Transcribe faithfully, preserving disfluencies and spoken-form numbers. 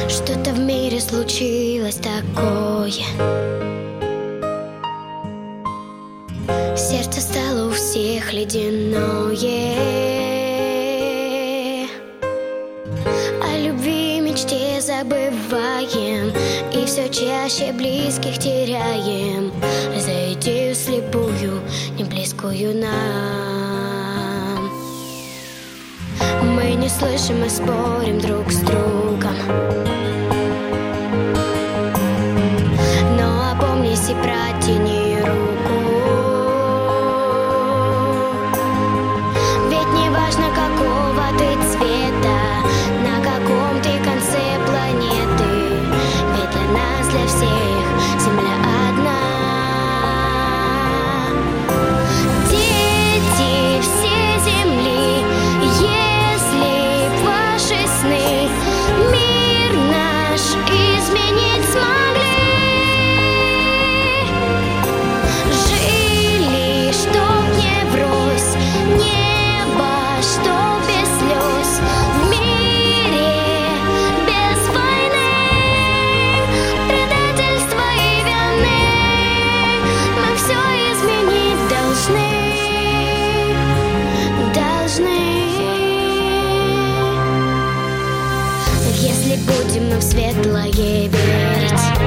Что-то в мире случилось такое. Сердце стало у всех ледяное. О любви, мечте забываем, и все чаще близких теряем. За идею слепую, не близкую нам. Мы не слышим и спорим друг с другом, но опомнись и протяни руку. Ведь не важно, какого ты цвета, на каком ты конце планеты, ведь для нас, для всех Земля одна. Дети всей Земли, если ваши сны мир наш изменить смогли, жили, чтоб не врозь, небо, чтоб без слез, в мире без войны, предательства и вины. Мы все изменить должны, должны. Если будем мы в светлое верить,